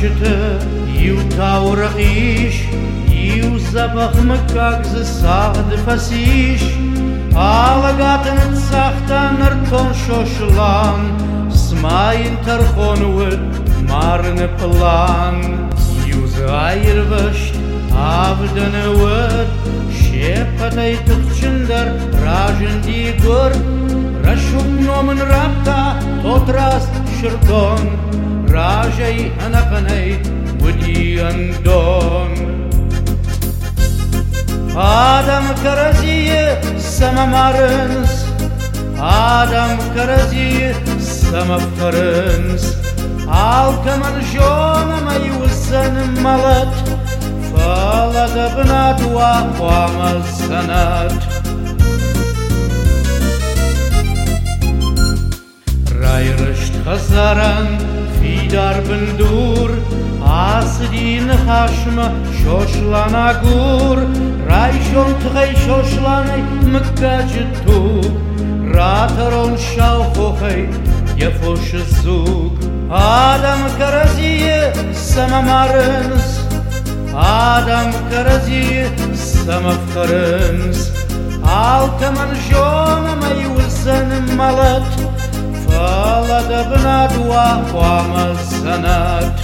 Rashte iu tauragish iu zabach mekag ze sard fasish Alagaten het zachtan ton shoshlan Smayin tarchonwet marne plan Iu zayr vasht avdene wet Shepatay tukchinder rajen digur Rashuk nomen rapta totrast shirdon Rajay anakanay wudi andon Adam karaziye samamarens Adam karaziye samafkarens Alkaman jona mayusan malat Falada bnat wa qamal sanat Rayrisht khazaran fidar bendur Asdin hashma shoshlan agur Rayshon tghay shoshlanay mekkajitu Rataron shawkhokhay yafosh zug Adam karaziye samamarens Adam karaziye samafkarens Alkaman jona mayusan malat Falada bnad wa qamal sanat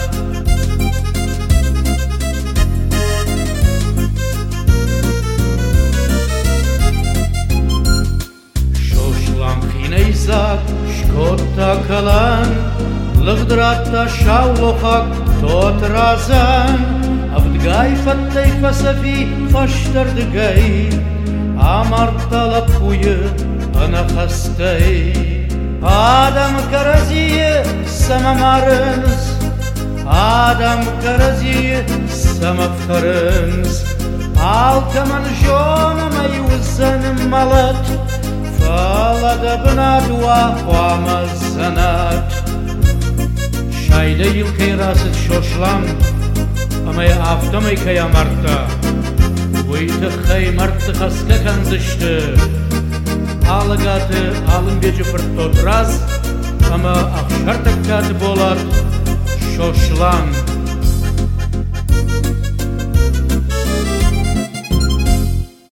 Neyzak shkota kalan Lgdrata shawlochak tot razan Avdgay fattay fasafi fashtar dgay Amar talapuye ana khastay Adam karaziye samamarens Adam karaziye samafkarens Alkaman jona mayuzan malat Falada bnad wa qamal sanat Shayda yilkay rasit shoshlan Amay aftamay kaya marta Wayta khay marta khaska kanzishti Alagati alın beji fırtot raz Ama afshartak kati bolar shoshlan